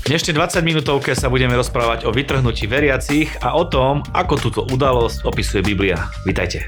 dnešnej 20 minútovke sa budeme rozprávať o vytrhnutí veriacich a o tom, ako túto udalosť opisuje Biblia. Vitajte.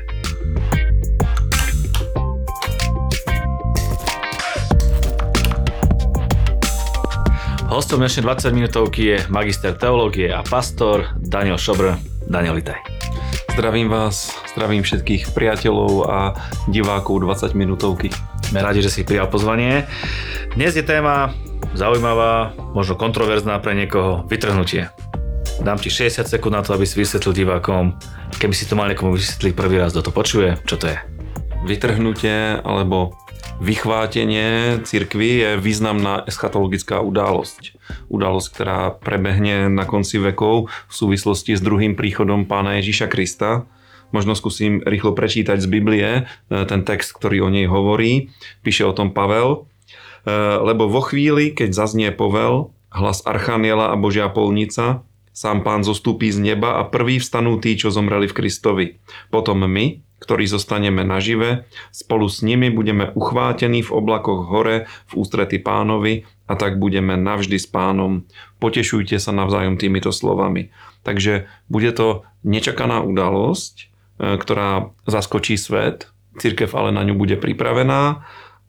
Hostom dnešnej 20 minútovky je magister teológie a pastor Daniel Šobr. Daniel, vitaj. Zdravím vás, zdravím všetkých priateľov a divákov 20 minútovky. Sme radi, že si prijal pozvanie. Dnes je téma zaujímavá, možno kontroverzná pre niekoho, vytrhnutie. Dám ti 60 sekúnd na to, aby si vysvetlil divákom, keby si to mal niekomu vysvetliť prvý raz, kto to počuje, čo to je. Vytrhnutie alebo vychvátenie cirkvi je významná eschatologická udalosť. Udalosť, ktorá prebehne na konci vekov v súvislosti s druhým príchodom Pána Ježiša Krista. Možno skúsim rýchlo prečítať z Biblie ten text, ktorý o nej hovorí. Píše o tom Pavel. Lebo vo chvíli, keď zaznie povel, hlas archaniela a Božia polnica, sám Pán zostúpí z neba a prví vstanú tí, čo zomreli v Kristovi. Potom my, ktorí zostaneme nažive, spolu s nimi budeme uchvátení v oblakoch hore v ústrety Pánovi a tak budeme navždy s Pánom. Potešujte sa navzájom týmito slovami. Takže bude to nečakaná udalosť, ktorá zaskočí svet. Cirkev ale na ňu bude pripravená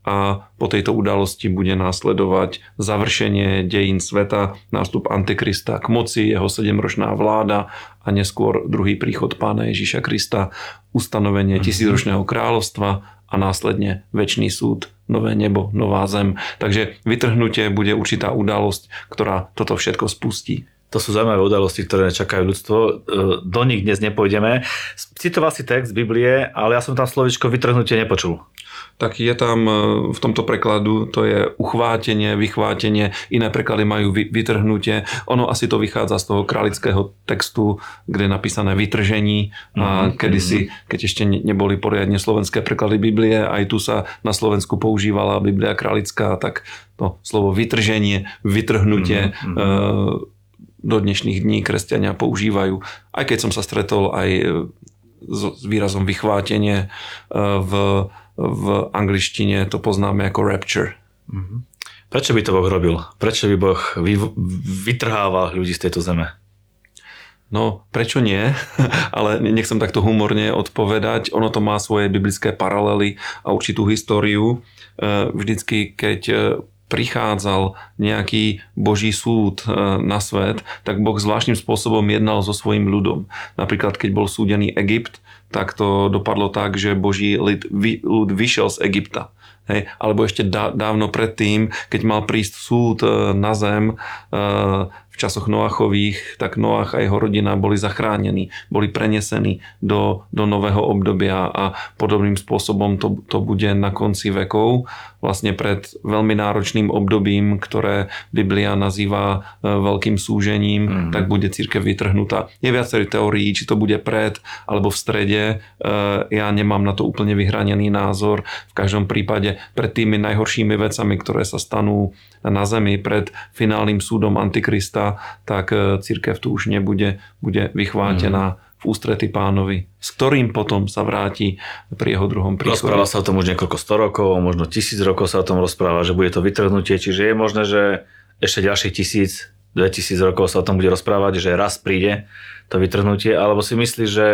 a po tejto udalosti bude následovať završenie dejín sveta, nástup Antikrista k moci, jeho 7-ročná vláda a neskôr druhý príchod Pána Ježiša Krista, ustanovenie tisícročného kráľovstva a následne večný súd, nové nebo, nová zem. Takže vytrhnutie bude určitá udalosť, ktorá toto všetko spustí. To sú zaujímavé udalosti, ktoré čakajú ľudstvo. Do nich dnes nepôjdeme. Citoval si text Biblie, ale ja som tam slovičko vytrhnutie nepočul. Tak je tam v tomto prekladu, to je uchvátenie, vychvátenie, iné preklady majú vytrhnutie. Ono asi to vychádza z toho králického textu, kde je napísané vytržení. A kedysi, keď ešte neboli poriadne slovenské preklady Biblie, aj tu sa na Slovensku používala Biblia králická, tak to slovo vytrženie, vytrhnutie do dnešných dní kresťania používajú. Aj keď som sa stretol aj s výrazom vychvátenie v angličtine, to poznáme ako rapture. Prečo by to Boh robil? Prečo by Boh vytrhával ľudí z tejto zeme? No, prečo nie? Ale nechcem takto humorne odpovedať. Ono to má svoje biblické paralely a určitú históriu. Vždycky, keď prichádzal nejaký Boží súd na svet, tak Boh zvláštnym spôsobom jednal so svojím ľudom. Napríklad, keď bol súdený Egypt, tak to dopadlo tak, že Boží ľud vyšiel z Egypta. Hej, alebo ešte dávno predtým, keď mal prísť súd na zem v časoch Noachových, tak Noach a jeho rodina boli zachránení, boli prenesení do nového obdobia a podobným spôsobom to bude na konci vekov, vlastne pred veľmi náročným obdobím, ktoré Biblia nazýva veľkým súžením, tak bude cirkev vytrhnutá. Je viacerý teórií, či to bude pred alebo v strede. Ja nemám na to úplne vyhranený názor. V každom prípade pred tými najhoršími vecami, ktoré sa stanú na zemi, pred finálnym súdom Antikrista, tak cirkev tu už bude vychvátená v ústrety Pánovi, s ktorým potom sa vráti pri jeho druhom príchode. Rozpráva sa o tom už niekoľko 100 rokov, možno 1000 rokov sa o tom rozpráva, že bude to vytrhnutie, čiže je možné, že ešte ďalších 1000-2000 rokov sa o tom bude rozprávať, že raz príde to vytrhnutie, alebo si myslíš, že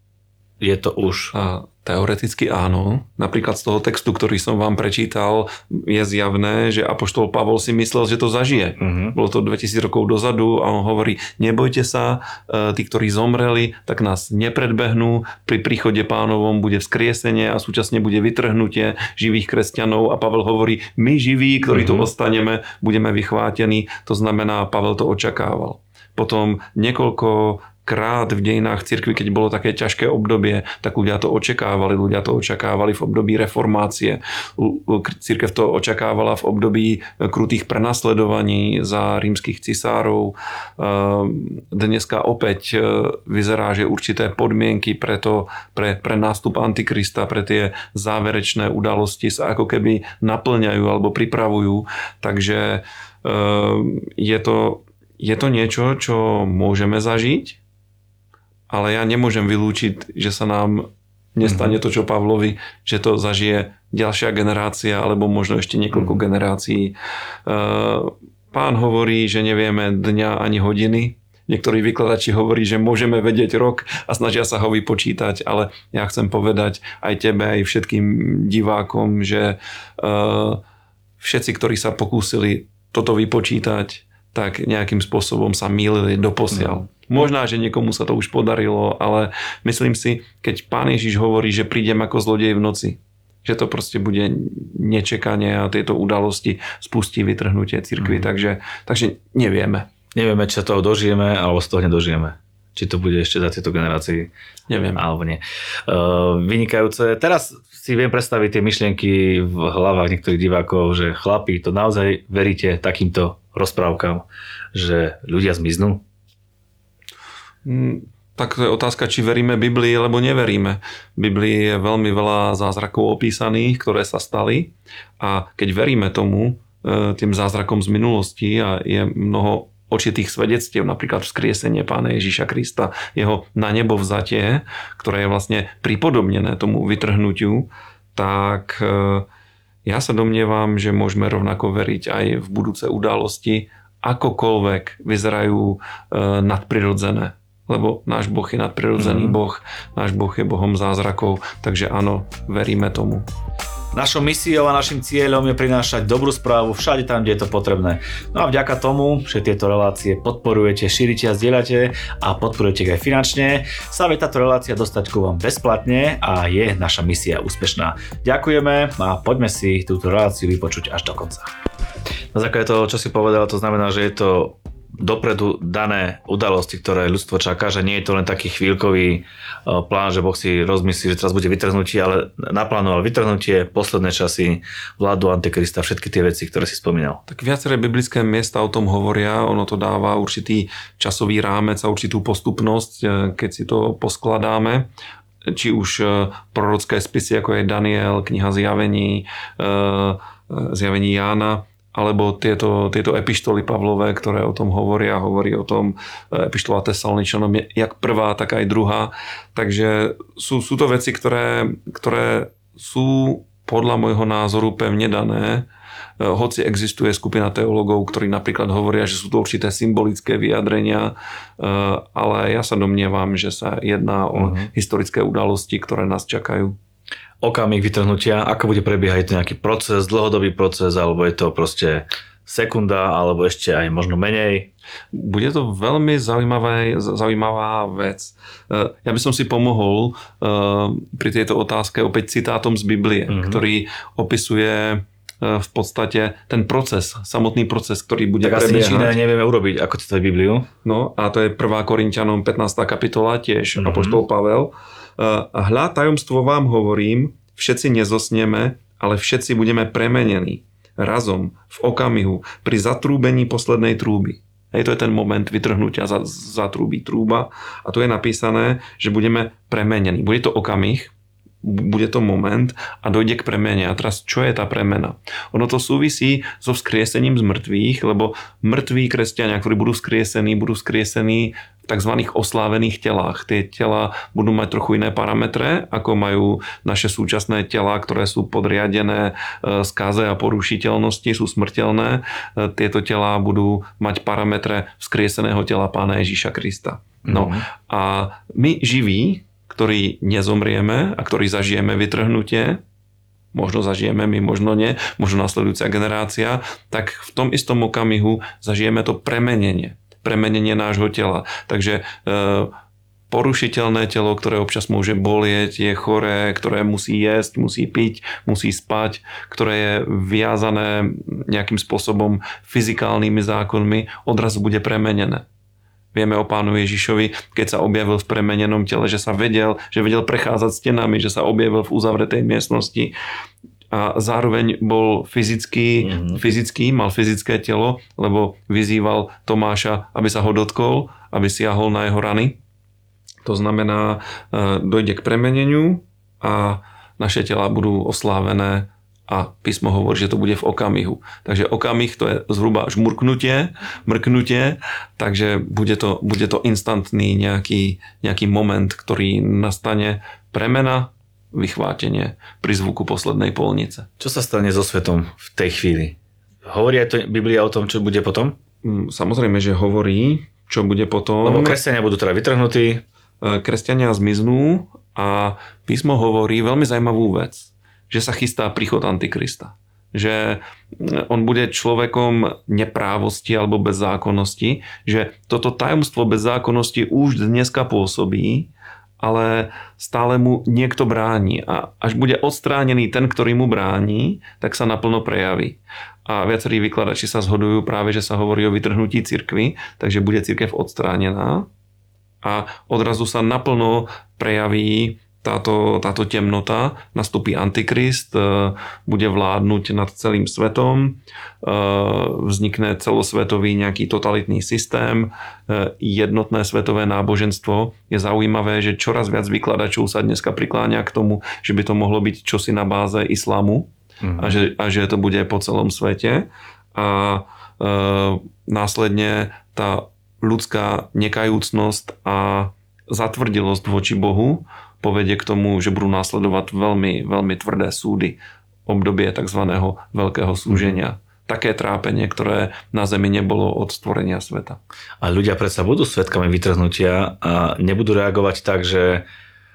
je to už? Teoreticky áno. Napríklad z toho textu, ktorý som vám prečítal, je zjavné, že apoštol Pavol si myslel, že to zažije. Bolo to 2000 rokov dozadu a on hovorí, nebojte sa, tí, ktorí zomreli, tak nás nepredbehnú. Pri príchode Pánovom bude vzkriesenie a súčasne bude vytrhnutie živých kresťanov a Pavel hovorí, my živí, ktorí tu ostaneme, budeme vychvátení. To znamená, Pavel to očakával. Potom niekoľko krát v dejinách cirkvi, keď bolo také ťažké obdobie, tak ľudia to očakávali v období reformácie. Cirkev to očakávala v období krutých prenasledovaní za rímskych cisárov. Dneska opäť vyzerá, že určité podmienky pre nástup Antikrista, pre tie záverečné udalosti sa ako keby naplňajú alebo pripravujú. Takže je to niečo, čo môžeme zažiť, ale ja nemôžem vylúčiť, že sa nám nestane to, čo Pavlovi, že to zažije ďalšia generácia alebo možno ešte niekoľko generácií. Pán hovorí, že nevieme dňa ani hodiny. Niektorí vykladači hovorí, že môžeme vedieť rok a snažia sa ho vypočítať, ale ja chcem povedať aj tebe, aj všetkým divákom, že všetci, ktorí sa pokúsili toto vypočítať, tak nejakým spôsobom sa mýlili doposiaľ. Možná, že niekomu sa to už podarilo, ale myslím si, keď Pán Ježiš hovorí, že prídem ako zlodej v noci, že to proste bude nečakanie a tieto udalosti spustí vytrhnutie cirkvi. Takže nevieme. Nevieme, či sa toho dožijeme, alebo sa toho nedožijeme. Či to bude ešte za tieto generácii. Neviem. Alebo nie. Vynikajúce. Teraz si viem predstaviť tie myšlienky v hlavách niektorých divákov, že chlapi, to naozaj veríte takýmto rozprávkam, že ľudia zmiznú? Tak to je otázka, či veríme Biblii, alebo neveríme. V Biblii je veľmi veľa zázrakov opísaných, ktoré sa stali a keď veríme tomu, tým zázrakom z minulosti a je mnoho očitých svedectiev, napríklad vzkriesenie Pána Ježiša Krista, jeho na nebo vzatie, ktoré je vlastne pripodobnené tomu vytrhnutiu, tak ja sa domnievam, že môžeme rovnako veriť aj v budúce udalosti, akokoľvek vyzerajú nadprirodzené. Lebo náš Boh je nadprirodzený Boh, náš Boh je Bohom zázrakov, takže áno, veríme tomu. Našou misiou a našim cieľom je prinášať dobrú správu všade tam, kde je to potrebné. No a vďaka tomu, že tieto relácie podporujete, šírite a zdieľate a podporujete ich aj finančne, sa vie táto relácia dostať ku vám bezplatne a je naša misia úspešná. Ďakujeme a poďme si túto reláciu vypočuť až do konca. Na základe toho, čo si povedal, to znamená, že je to dopredu dané udalosti, ktoré ľudstvo čaká, že nie je to len taký chvíľkový plán, že Boh si rozmyslí, že teraz bude vytrhnutie, ale naplánoval vytrhnutie, posledné časy, vládu Antikrista, všetky tie veci, ktoré si spomínal. Tak viaceré biblické miesta o tom hovoria, ono to dáva určitý časový rámec a určitú postupnosť, keď si to poskladáme. Či už prorocké spisy, ako je Daniel, kniha Zjavení Jána, alebo tieto epištoly Pavlové, ktoré o tom hovoria, hovorí o tom epištola Tesaloničanom, jak prvá, tak aj druhá. Takže sú to veci, ktoré sú podľa môjho názoru pevne dané, hoci existuje skupina teológov, ktorí napríklad hovoria, že sú to určité symbolické vyjadrenia, ale ja sa domnievam, že sa jedná o historické udalosti, ktoré nás čakajú. Okamih vytrhnutia, ako bude prebiehať, je to nejaký proces, dlhodobý proces, alebo je to proste sekunda, alebo ešte aj možno menej? Bude to veľmi zaujímavá vec. Ja by som si pomohol pri tejto otázke opäť citátom z Biblie, ktorý opisuje v podstate ten proces, samotný proces, ktorý bude prebiehať. Tak asi nič iné nevieme urobiť, ako cituje Bibliu. No a to je 1. Korinťanom 15. kapitola, tiež apoštol Pavel. Hľa, tajomstvo vám hovorím, všetci nezosneme, ale všetci budeme premenení. Razom, v okamihu, pri zatrúbení poslednej trúby. Hej, to je ten moment vytrhnutia, zatrúbi trúba. A tu je napísané, že budeme premenení. Bude to okamih, bude to moment a dojde k premene. A teraz, čo je tá premena? Ono to súvisí so vzkriesením z mŕtvych, lebo mŕtví kresťania, ktorí budú vzkriesení v tzv. Oslávených telách. Tie tela budú mať trochu iné parametre, ako majú naše súčasné tela, ktoré sú podriadené skáze a porušiteľnosti, sú smrteľné. Tieto tela budú mať parametre vzkrieseného tela Pána Ježiša Krista. No a my živí, ktorí nezomrieme a ktorí zažijeme vytrhnutie, možno zažijeme my, možno nie, možno nasledujúca generácia, tak v tom istom okamihu zažijeme to premenenie nášho tela. Takže porušiteľné telo, ktoré občas môže bolieť, je choré, ktoré musí jesť, musí piť, musí spať, ktoré je viazané nejakým spôsobom fyzikálnymi zákonmi, odrazu bude premenené. Vieme o Pánu Ježišovi, keď sa objavil v premenenom tele, že vedel prechádzať stenami, že sa objavil v uzavretej miestnosti a zároveň bol fyzický, mal fyzické telo, lebo vyzýval Tomáša, aby sa ho dotkol, aby siahol na jeho rany. To znamená, dojde k premeneniu a naše tela budú oslávené a písmo hovorí, že to bude v okamihu. Takže okamih to je zhruba až mrknutie, takže bude to instantný nejaký moment, ktorý nastane, premena, vychvátenie pri zvuku poslednej polnice. Čo sa stane so svetom v tej chvíli? Hovorí aj to Biblia o tom, čo bude potom? Samozrejme, že hovorí, čo bude potom. Lebo kresťania budú teda vytrhnutí. Kresťania zmiznú a písmo hovorí veľmi zaujímavú vec, že sa chystá príchod Antikrista. Že on bude človekom neprávosti alebo bezzákonnosti, že toto tajomstvo bezzákonnosti už dneska pôsobí, ale stále mu niekto bráni. A až bude odstránený ten, ktorý mu bráni, tak sa naplno prejaví. A viacerí vykladači sa zhodujú práve, že sa hovorí o vytrhnutí cirkvi, takže bude cirkev odstránená a odrazu sa naplno prejaví táto temnota, nastúpi Antikrist, bude vládnuť nad celým svetom, vznikne celosvetový nejaký totalitný systém, jednotné svetové náboženstvo. Je zaujímavé, že čoraz viac vykladačov sa dneska prikláňa k tomu, že by to mohlo byť čosi na báze islamu a že to bude po celom svete. A následne tá ľudská nekajúcnosť a zatvrdilosť voči Bohu povedie k tomu, že budú následovať veľmi, veľmi tvrdé súdy. Obdobie tzv. Veľkého súženia. Také trápenie, ktoré na zemi nebolo od stvorenia sveta. A ľudia predsa budú svedkami vytrhnutia a nebudú reagovať tak, že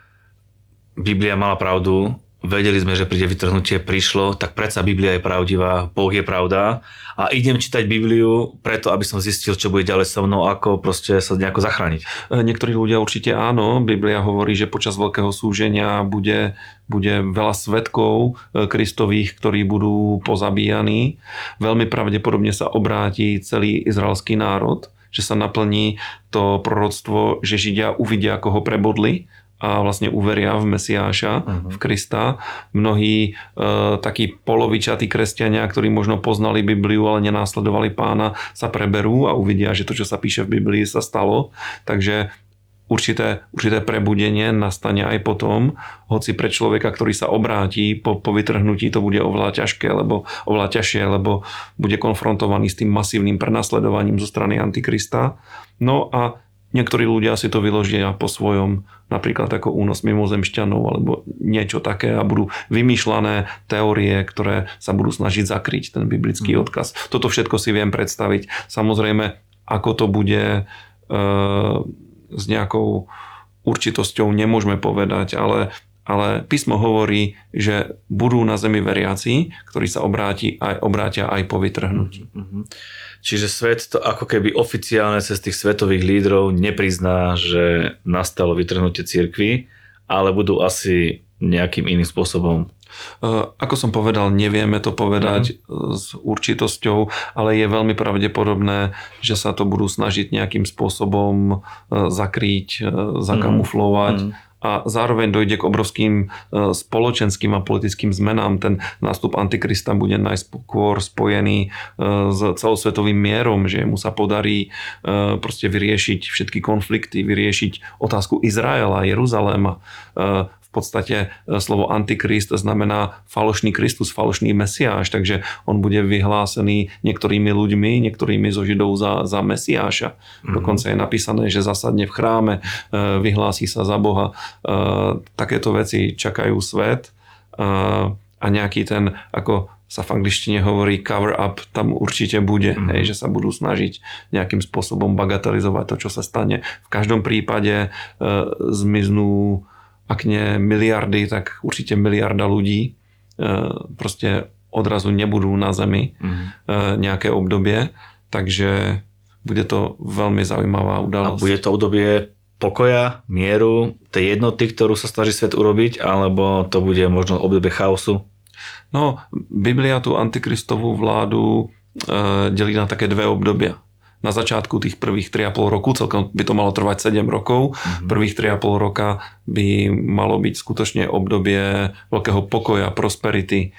Biblia mala pravdu, vedeli sme, že príde vytrhnutie, prišlo, tak predsa Biblia je pravdivá, Boh je pravda a idem čítať Bibliu preto, aby som zistil, čo bude ďalej so mnou, ako proste sa nejako zachrániť. Niektorí ľudia určite áno, Biblia hovorí, že počas veľkého súženia bude veľa svedkov Kristových, ktorí budú pozabíjaní. Veľmi pravdepodobne sa obráti celý izraelský národ, že sa naplní to proroctvo, že Židia uvidia, ako ho prebodli a vlastne uveria v Mesiáša, v Krista. Mnohí takí polovičatí kresťania, ktorí možno poznali Bibliu, ale nenásledovali Pána, sa preberú a uvidia, že to, čo sa píše v Biblii, sa stalo. Takže určité prebudenie nastane aj potom, hoci pre človeka, ktorý sa obráti po vytrhnutí, to bude oveľa ťažšie, lebo bude konfrontovaný s tým masívnym prenasledovaním zo strany Antikrista. No a niektorí ľudia si to vyložia po svojom, napríklad ako únos mimozemšťanov alebo niečo také a budú vymýšľané teórie, ktoré sa budú snažiť zakryť ten biblický odkaz. Toto všetko si viem predstaviť. Samozrejme, ako to bude s nejakou určitosťou, nemôžeme povedať, ale písmo hovorí, že budú na zemi veriaci, ktorí sa obrátia aj po vytrhnutí. Čiže svet to ako keby oficiálne cez tých svetových lídrov neprizná, že nastalo vytrhnutie cirkvi, ale budú asi nejakým iným spôsobom. Ako som povedal, nevieme to povedať s určitosťou, ale je veľmi pravdepodobné, že sa to budú snažiť nejakým spôsobom zakrýť, zakamuflovať. A zároveň dojde k obrovským spoločenským a politickým zmenám. Ten nástup Antikrista bude najskôr spojený s celosvetovým mierom, že mu sa podarí proste vyriešiť všetky konflikty, vyriešiť otázku Izraela, Jeruzaléma. V podstate slovo Antikrist znamená falošný Kristus, falošný Mesiáš, takže on bude vyhlásený niektorými ľuďmi, niektorými zo Židov za Mesiáša. Dokonca je napísané, že zasadne v chráme, vyhlási sa za Boha. Takéto veci čakajú svet a nejaký ten, ako sa v angličtine hovorí cover up, tam určite bude, hej, že sa budú snažiť nejakým spôsobom bagatelizovať to, čo sa stane. V každom prípade zmiznú, ak nie miliardy, tak určite miliarda ľudí proste odrazu nebudú na zemi nejaké obdobie, takže bude to veľmi zaujímavá udalosť. A bude to obdobie pokoja, mieru, tej jednoty, ktorú sa snaží svet urobiť, alebo to bude možno obdobie chaosu? No, Biblia tú antikristovú vládu delí na také dve obdobia. Na začiatku tých prvých 3,5 roku, celkom by to malo trvať 7 rokov, prvých 3,5 roka by malo byť skutočne obdobie veľkého pokoja, prosperity.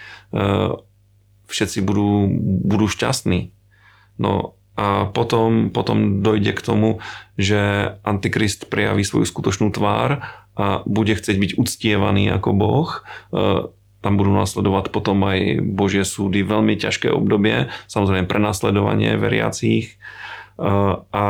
Všetci budú šťastní. No a potom dojde k tomu, že Antikrist prejaví svoju skutočnú tvár a bude chcieť byť uctievaný ako Boh. Tam budú nasledovať potom aj Božie súdy, veľmi ťažké obdobie, samozrejme prenasledovanie veriacich. A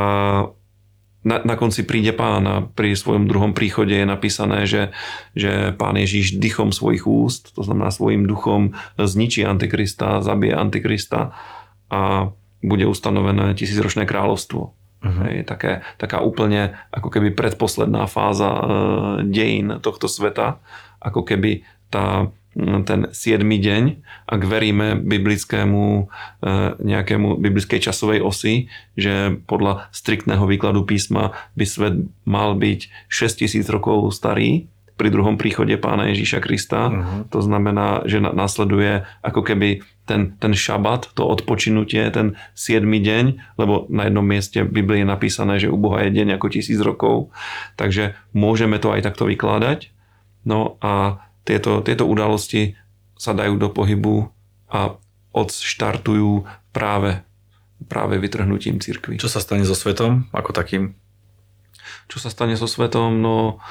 na konci príde Pán a pri svojom druhom príchode je napísané, že Pán Ježiš dychom svojich úst, to znamená svojim duchom, zničí Antikrista, zabije Antikrista a bude ustanovené 1000-ročné kráľovstvo. Hej, taká úplne ako keby predposledná fáza dejín tohto sveta, ako keby ten 7. deň, ak veríme nejakému biblickej časovej osi, že podľa striktného výkladu písma by svet mal byť 6000 rokov starý pri druhom príchode Pána Ježíša Krista. To znamená, že nasleduje ako keby ten šabat, to odpočinutie, ten 7. deň, lebo na jednom mieste v Biblii je napísané, že u Boha je deň ako 1000 rokov. Takže môžeme to aj takto vykladať. No a tieto udalosti sa dajú do pohybu a odštartujú práve vytrhnutím cirkvi. Čo sa stane so svetom ako takým? Čo sa stane so svetom? No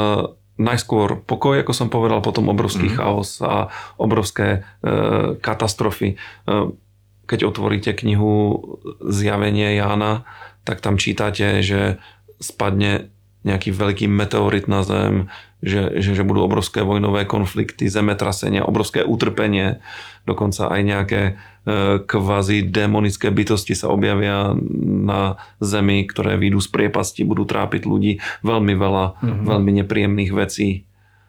najskôr pokoj, ako som povedal, potom obrovský chaos a obrovské katastrofy. Keď otvoríte knihu Zjavenie Jána, tak tam čítate, že spadne nejaký veľký meteorit na zem, že budú obrovské vojnové konflikty, zemetrasenia, obrovské utrpenie, dokonca aj nejaké kvazi démonické bytosti sa objavia na zemi, ktoré výjdu z priepasti, budú trápiť ľudí. Veľmi veľa, veľmi nepríjemných vecí.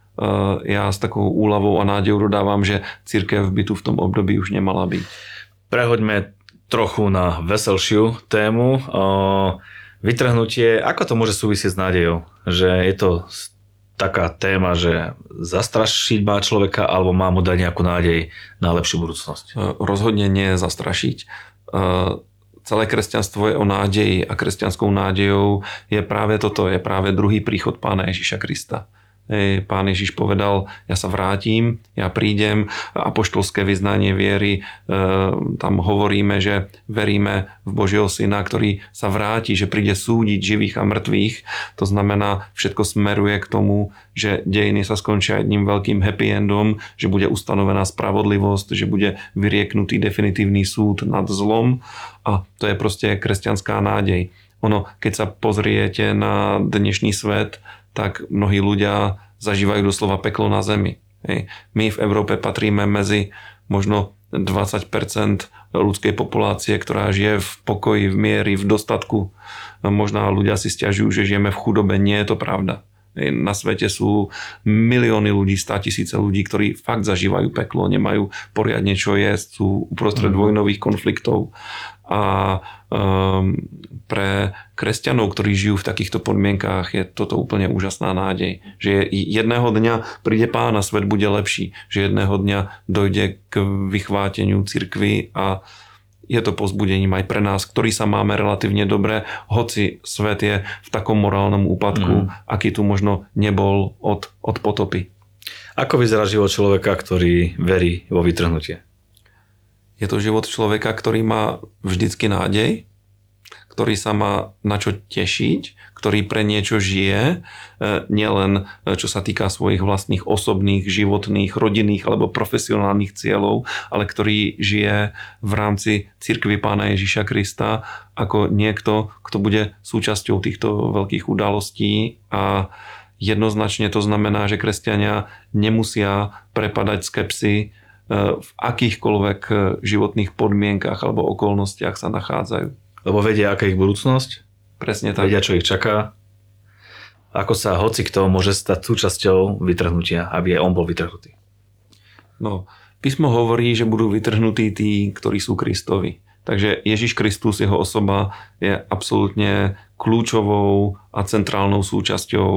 Ja s takou úľavou a nádejou dodávam, že cirkev by tu v tom období už nemala byť. Prehoďme trochu na veselšiu tému. Vytrhnutie, ako to môže súvisieť s nádejou? Že je to taká téma, že zastrašiť má človeka alebo má mu dať nejakú nádej na lepšiu budúcnosť? Rozhodne nie zastrašiť. Celé kresťanstvo je o nádeji a kresťanskou nádejou je práve toto, je práve druhý príchod Pána Ježíša Krista. Pán Ježiš povedal, ja sa vrátim, ja prídem, apoštolské vyznanie viery, tam hovoríme, že veríme v Božieho Syna, ktorý sa vráti, že príde súdiť živých a mŕtvych. To znamená, všetko smeruje k tomu, že dejiny sa skončia jedným veľkým happy endom, že bude ustanovená spravodlivosť, že bude vyrieknutý definitívny súd nad zlom a to je proste kresťanská nádej. Keď sa pozriete na dnešný svet, tak mnohí ľudia zažívajú doslova peklo na zemi. My v Európe patríme medzi možno 20% ľudskej populácie, ktorá žije v pokoji, v miery, v dostatku. Možno ľudia si sťažujú, že žijeme v chudobe. Nie je to pravda. Na svete sú milióny ľudí, 100 000 ľudí, ktorí fakt zažívajú peklo, nemajú poriadne čo jesť, sú uprostred vojnových konfliktov. A pre kresťanov, ktorí žijú v takýchto podmienkách, je toto úplne úžasná nádej. Že jedného dňa príde Pán a svet bude lepší. Že jedného dňa dojde k vychváteniu cirkvi a je to povzbudením aj pre nás, ktorí sa máme relatívne dobre, hoci svet je v takom morálnom úpadku, aký tu možno nebol od potopy. Ako vyzerá život človeka, ktorý verí vo vytrhnutie? Je to život človeka, ktorý má vždycky nádej, ktorý sa má na čo tešiť, ktorý pre niečo žije, nielen čo sa týka svojich vlastných osobných, životných, rodinných alebo profesionálnych cieľov, ale ktorý žije v rámci cirkvi Pána Ježíša Krista ako niekto, kto bude súčasťou týchto veľkých udalostí a jednoznačne to znamená, že kresťania nemusia prepadať skepsy v akýchkoľvek životných podmienkach alebo okolnostiach sa nachádzajú. Lebo vedia, aká ich budúcnosť. Presne tak. Vedia, čo ich čaká. Ako sa hocikto môže stať súčasťou vytrhnutia, aby aj on bol vytrhnutý. No, písmo hovorí, že budú vytrhnutí tí, ktorí sú Kristovi. Takže Ježiš Kristus, jeho osoba je absolútne kľúčovou a centrálnou súčasťou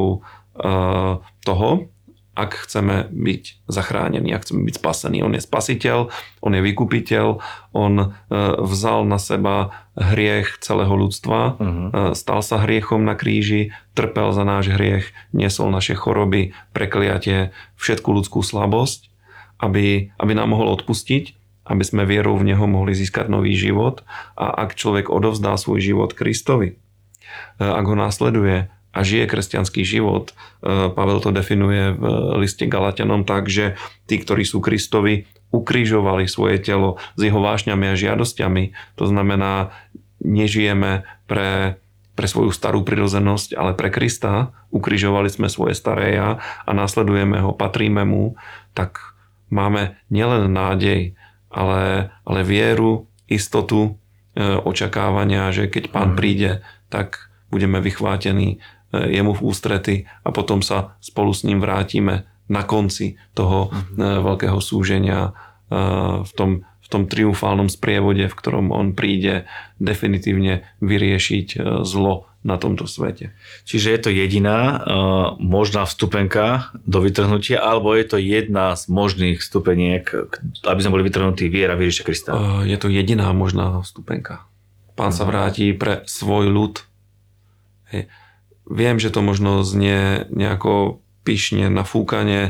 toho, ak chceme byť zachránení, ak chceme byť spasení. On je spasiteľ, on je vykupiteľ, on vzal na seba hriech celého ľudstva, stal sa hriechom na kríži, trpel za náš hriech, niesol naše choroby, prekliatie, všetku ľudskú slabosť, aby nám mohol odpustiť, aby sme vierou v neho mohli získať nový život. A ak človek odovzdá svoj život Kristovi, ak ho následuje a žije kresťanský život, Pavel to definuje v liste Galatianom tak, že tí, ktorí sú Kristovi, ukrižovali svoje telo s jeho vášňami a žiadosťami. To znamená, nežijeme pre svoju starú prirodzenosť, ale pre Krista. Ukrižovali sme svoje staré ja a nasledujeme ho, patríme mu, tak máme nielen nádej, ale vieru istotu očakávania, že keď Pán príde, tak budeme vychvátení jemu v ústrety a potom sa spolu s ním vrátime na konci toho veľkého súženia v tom triumfálnom sprievode, v ktorom on príde definitívne vyriešiť zlo na tomto svete. Čiže je to jediná možná vstupenka do vytrhnutia, alebo je to jedna z možných stupeniek, aby sme boli vytrhnutí viera v Ježiša Krista? Je to jediná možná vstupenka. Pán sa vráti pre svoj ľud. Hej. Viem, že to možno znie nejako pyšne, nafúkanie,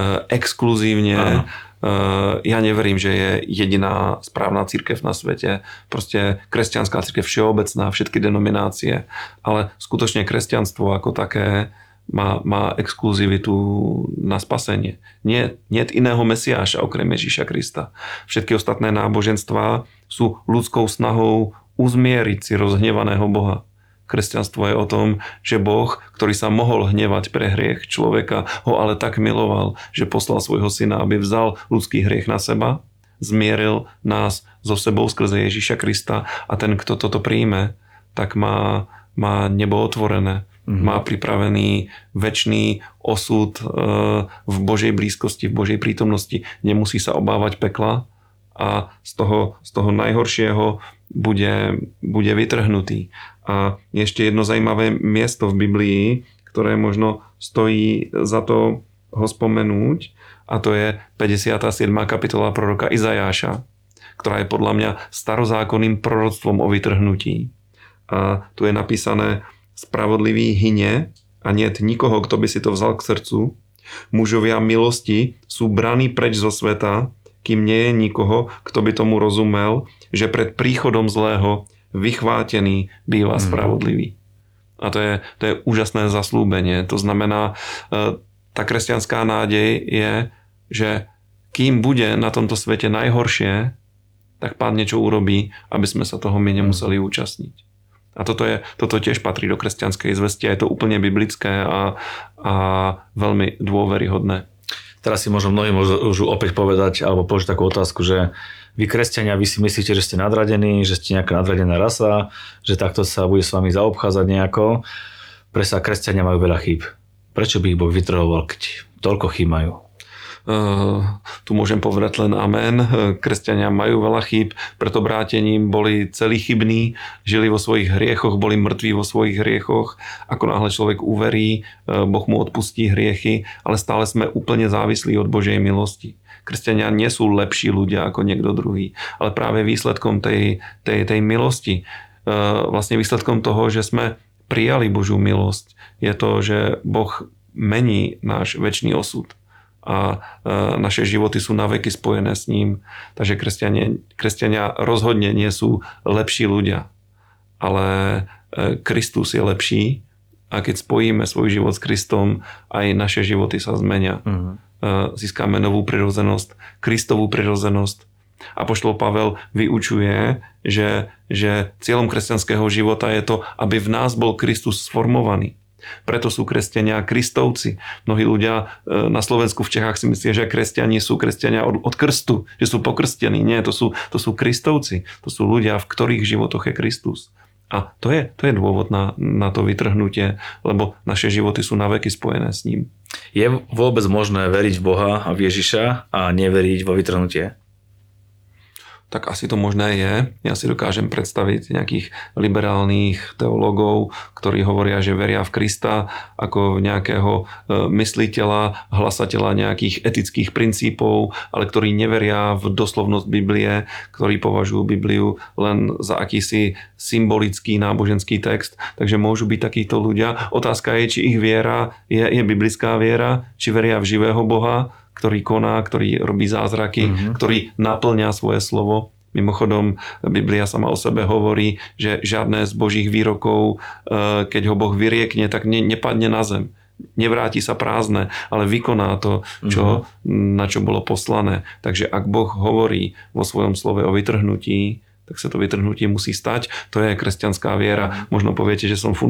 exkluzívne. Ja neverím, že je jediná správna cirkev na svete. Proste kresťanská cirkev všeobecná, všetky denominácie. Ale skutočne kresťanstvo ako také má exkluzivitu na spasenie. Nie iného Mesiáša okrem Ježiša Krista. Všetky ostatné náboženstvá sú ľudskou snahou uzmieriť si rozhnevaného Boha. Kresťanstvo je o tom, že Boh, ktorý sa mohol hnevať pre hriech človeka, ho ale tak miloval, že poslal svojho syna, aby vzal ľudský hriech na seba, zmieril nás so sebou skrze Ježiša Krista a ten, kto toto príjme, tak má nebo otvorené. Má pripravený večný osud v Božej blízkosti, v Božej prítomnosti. Nemusí sa obávať pekla a z toho najhoršieho bude vytrhnutý. A ešte jedno zaujímavé miesto v Biblii, ktoré možno stojí za to ho spomenúť, a to je 57. kapitola proroka Izajáša, ktorá je podľa mňa starozákonným proroctvom o vytrhnutí. A tu je napísané: spravodlivý hynie a niet nikoho, kto by si to vzal k srdcu. Mužovia milosti sú braní preč zo sveta, kým nie je nikoho, kto by tomu rozumel, že pred príchodom zlého vychvátený býva spravodlivý. A to je úžasné zaslúbenie. To znamená, tá kresťanská nádej je, že kým bude na tomto svete najhoršie, tak Pán niečo urobí, aby sme sa toho my nemuseli účastniť. A toto tiež patrí do kresťanskej zvesti a je to úplne biblické a veľmi dôveryhodné. Teraz si možno mnohí môžu opäť povedať alebo položiť takú otázku, že vy kresťania, vy si myslíte, že ste nadradení, že ste nejaká nadradená rasa, že takto sa bude s vami zaobchádzať nejako. Prečo kresťania majú veľa chýb? Prečo by ich Boh vytrhoval, keď toľko chýb majú? Tu môžem povedať len amen. Kresťania majú veľa chýb, preto brátením boli celí chybní, žili vo svojich hriechoch, boli mŕtvi vo svojich hriechoch. Ako náhle človek uverí, Boh mu odpustí hriechy, ale stále sme úplne závislí od Božej milosti. Kresťania nie sú lepší ľudia ako niekto druhý, ale práve výsledkom tej milosti, vlastne výsledkom toho, že sme prijali Božiu milosť, je to, že Boh mení náš večný osud a naše životy sú naveky spojené s ním. Takže kresťania rozhodne nie sú lepší ľudia, ale Kristus je lepší a keď spojíme svoj život s Kristom, aj naše životy sa zmenia. Získame novú prirodzenosť, Kristovú prirodzenosť. Apoštol Pavel vyučuje, že cieľom kresťanského života je to, aby v nás bol Kristus sformovaný. Preto sú kresťania kristovci. Mnohí ľudia na Slovensku, v Čechách si myslia, že kresťania sú kresťania od krstu, že sú pokrstení. Nie, to sú kristovci. To sú ľudia, v ktorých životoch je Kristus. A to je dôvod na to vytrhnutie, lebo naše životy sú naveky spojené s ním. Je vôbec možné veriť v Boha a v Ježiša a neveriť vo vytrhnutie? Tak asi to možné je. Ja si dokážem predstaviť nejakých liberálnych teológov, ktorí hovoria, že veria v Krista ako v nejakého mysliteľa, hlasateľa nejakých etických princípov, ale ktorí neveria v doslovnosť Biblie, ktorí považujú Bibliu len za akýsi symbolický náboženský text. Takže môžu byť takíto ľudia. Otázka je, či ich viera je biblická viera, či veria v živého Boha, ktorý koná, ktorý robí zázraky, ktorý naplňa svoje slovo. Mimochodom, Biblia sama o sebe hovorí, že žiadne z Božích výrokov, keď ho Boh vyriekne, tak nepadne na zem. Nevráti sa prázdne, ale vykoná to, na čo bolo poslané. Takže ak Boh hovorí vo svojom slove o vytrhnutí, tak sa to vytrhnutie musí stať. To je kresťanská viera. Možno poviete, že som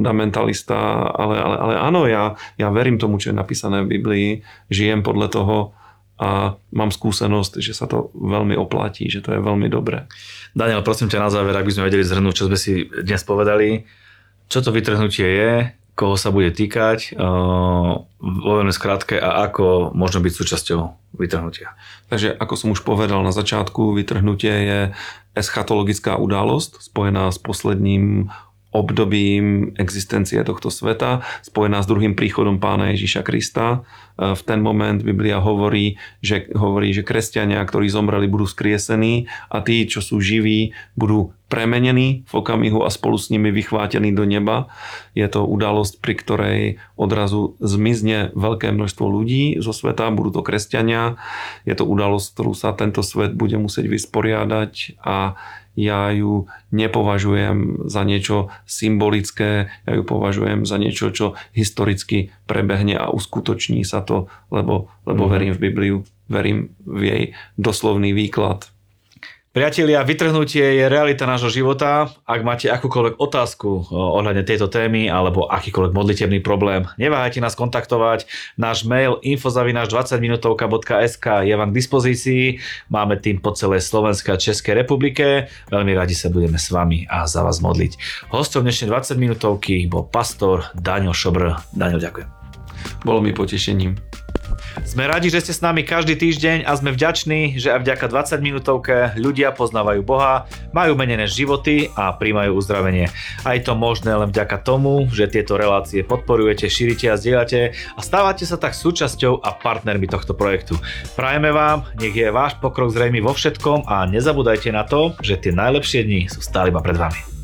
fundamentalista, ale áno, ja verím tomu, čo je napísané v Biblii. Žijem podľa toho a mám skúsenosť, že sa to veľmi oplatí, že to je veľmi dobré. Daniel, prosím ťa na záver, ak by sme vedeli zhrnúť, čo sme si dnes povedali, čo to vytrhnutie je, koho sa bude týkať, vo veľmi skrátke a ako možno byť súčasťou vytrhnutia. Takže ako som už povedal na začiatku, vytrhnutie je eschatologická udalosť spojená s posledním obdobím existencie tohto sveta, spojená s druhým príchodom Pána Ježiša Krista. V ten moment Biblia hovorí, že kresťania, ktorí zomreli, budú skriesení a tí, čo sú živí, budú premenení v okamihu a spolu s nimi vychvátení do neba. Je to udalosť, pri ktorej odrazu zmizne veľké množstvo ľudí zo sveta, budú to kresťania. Je to udalosť, ktorú sa tento svet bude musieť vysporiadať a ja ju nepovažujem za niečo symbolické, ja ju považujem za niečo, čo historicky prebehne a uskutoční sa to, lebo verím v Bibliu, verím v jej doslovný výklad. Priatelia, vytrhnutie je realita nášho života. Ak máte akúkoľvek otázku ohľadne tejto témy alebo akýkoľvek modlitebný problém, neváhajte nás kontaktovať. Náš mail info@20minutovka.sk je vám k dispozícii. Máme tým po celej Slovenskej a Českej republike. Veľmi radi sa budeme s vami a za vás modliť. Hosťom dnešnej 20 minútovky bol pastor Daniel Šobr. Daniel, ďakujem. Bolo mi potešením. Sme radi, že ste s nami každý týždeň a sme vďační, že aj vďaka 20 minútovke ľudia poznávajú Boha, majú menené životy a príjmajú uzdravenie. A je to možné len vďaka tomu, že tieto relácie podporujete, šírite a zdieľate a stávate sa tak súčasťou a partnermi tohto projektu. Prajeme vám, nech je váš pokrok zrejmý vo všetkom a nezabúdajte na to, že tie najlepšie dni sú stále iba pred vami.